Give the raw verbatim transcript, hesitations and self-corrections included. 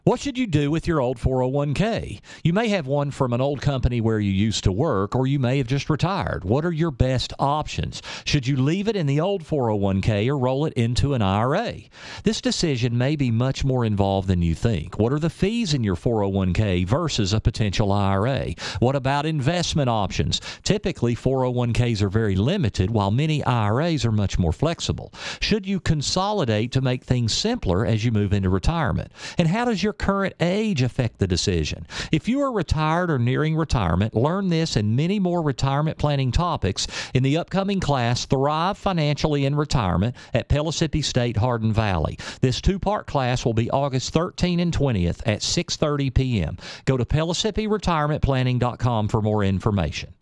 What should you do with your old four oh one k? You may have one from an old company where you used to work, or you may have just retired. What are your best options? Should you leave it in the old four oh one k or roll it into an I R A? This decision may be much more involved than you think. What are the fees in your four oh one k versus a potential I R A? What about investment options? Typically, four oh one k's are very limited, while many I R As are much more flexible. Should you consolidate to make things simpler as you move into retirement? And how does your current age affect the decision? If you are retired or nearing retirement, learn this and many more retirement planning topics in the upcoming class, Thrive Financially in Retirement at Pellissippi State Hardin Valley. This two-part class will be August thirteenth and twentieth at six thirty p.m. Go to Pellissippi Retirement Planning dot com for more information.